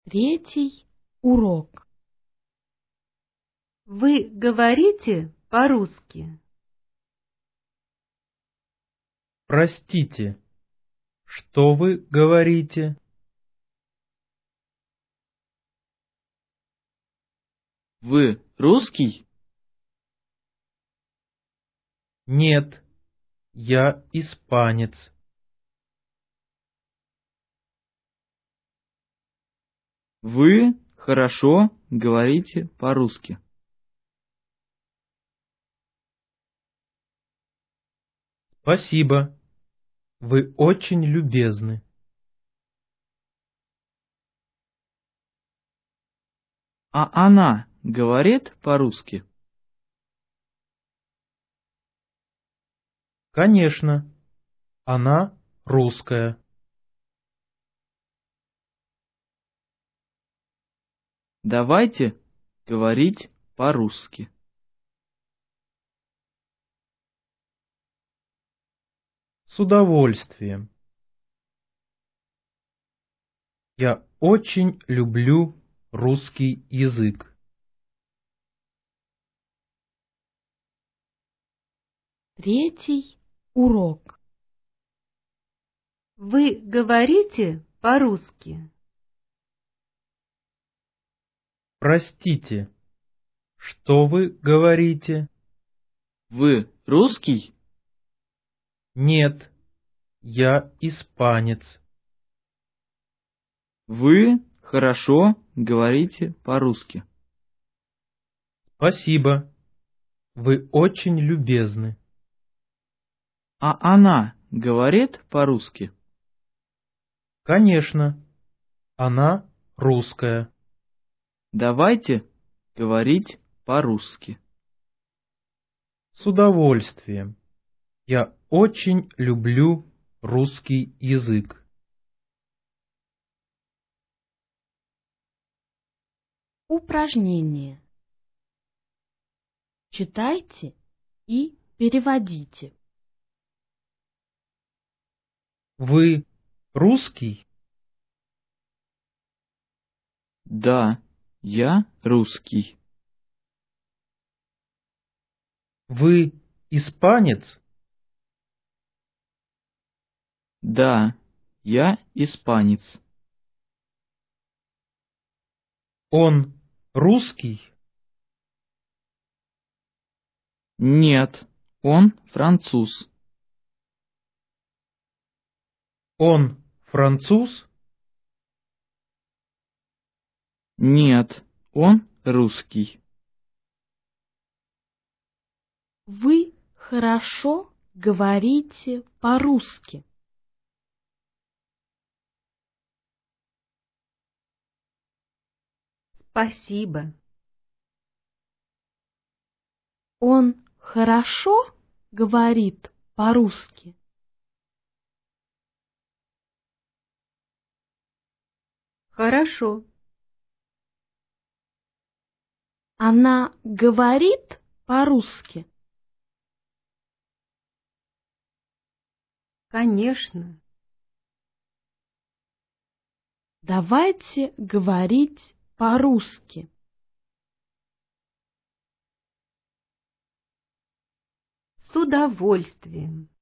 Третий урок. Вы говорите по-русски? Простите, что вы говорите? Вы русский? Нет, я испанец. Вы хорошо говорите по-русски. Спасибо, вы очень любезны. А она говорит по-русски? Конечно, она русская. Давайте говорить по-русски. С удовольствием. Я очень люблю русский язык. Третий урок. Вы говорите по-русски? Простите, что вы говорите? Вы русский? Нет, я испанец. Вы хорошо говорите по-русски. Спасибо, вы очень любезны. А она говорит по-русски? Конечно, она русская. Давайте говорить по-русски. С удовольствием. Я очень люблю русский язык. Упражнение. Читайте и переводите. Вы русский? Да, я русский. Вы испанец? Да, я испанец. Он русский? Нет, он француз. Он француз? Нет, он русский. Вы хорошо говорите по-русски. Спасибо. Он хорошо говорит по-русски? Хорошо. Она говорит по-русски? Конечно. Давайте говорить по-русски. С удовольствием.